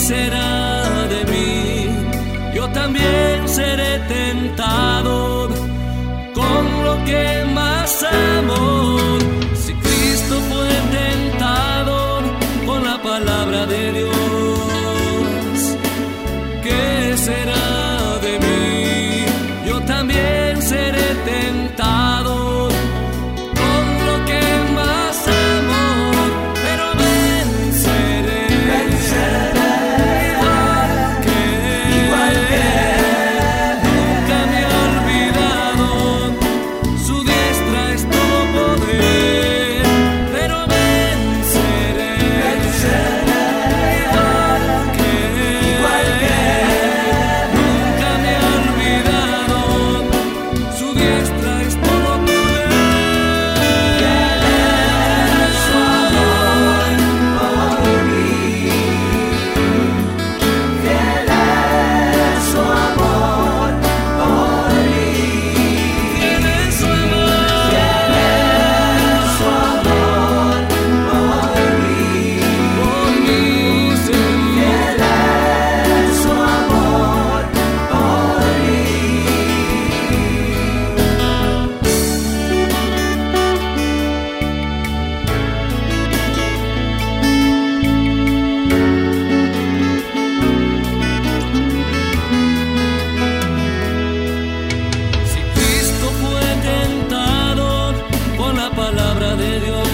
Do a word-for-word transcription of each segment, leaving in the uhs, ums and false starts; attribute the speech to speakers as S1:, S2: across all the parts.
S1: será de mí? Yo también seré tentado con lo que más amo. Si Cristo fue tentado con la palabra de Dios, ¿qué será de mí? Yo también seré tentado con lo que más amo, pero venceré, venceré igual que igual que nunca me he olvidado. Su diestra es todo poder, pero venceré, venceré igual que igual que nunca me he olvidado. Su diestra es todo poder. Su amor por mí, fiel es su amor por mí, fiel es su amor, fiel es su amor por mí, por mí, fiel es su amor por mí. Si Cristo fue tentado por la palabra de Dios,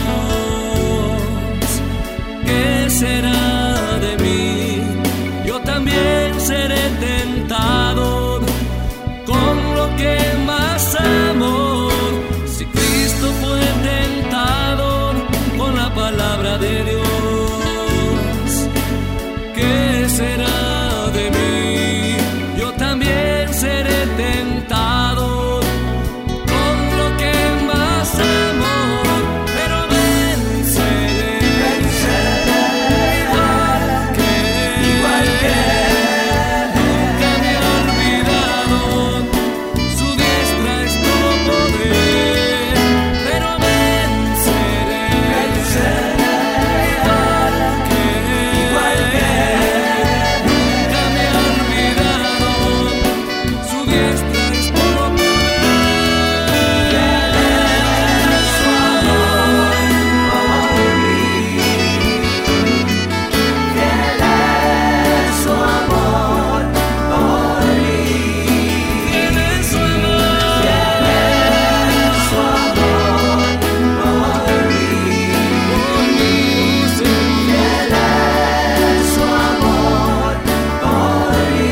S1: ¿qué será de mí? Yo también seré tentado con lo que más amo. Si Cristo fue tentado con la palabra de Dios, ¿qué será de mí? Yo también seré tentado con lo que más amo, pero venceré, venceré igual que igual que nunca me he olvidado. Su diestra es todo poder, pero venceré, venceré igual que igual que nunca me he olvidado. Su diestra es todo poder. Fiel es su amor por mí, fiel es su amor por mí, fiel es su amor, fiel es su amor por mí, por mí, fiel es su amor por mí,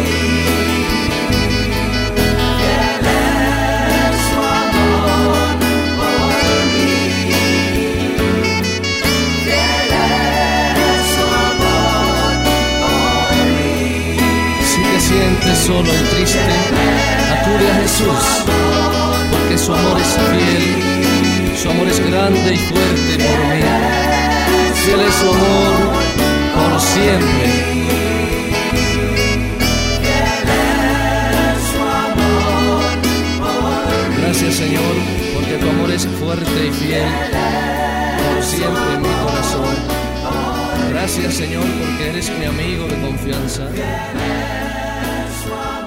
S1: fiel es su amor por mí, fiel es su amor por mí.
S2: Si te sientes solo y triste, acude a Jesús, porque su amor es fiel, su amor es grande y fuerte por mí. Fiel es su amor por siempre. Gracias, Señor, porque tu amor es fuerte y fiel por siempre en mi corazón. Gracias, Señor, porque eres mi amigo de confianza.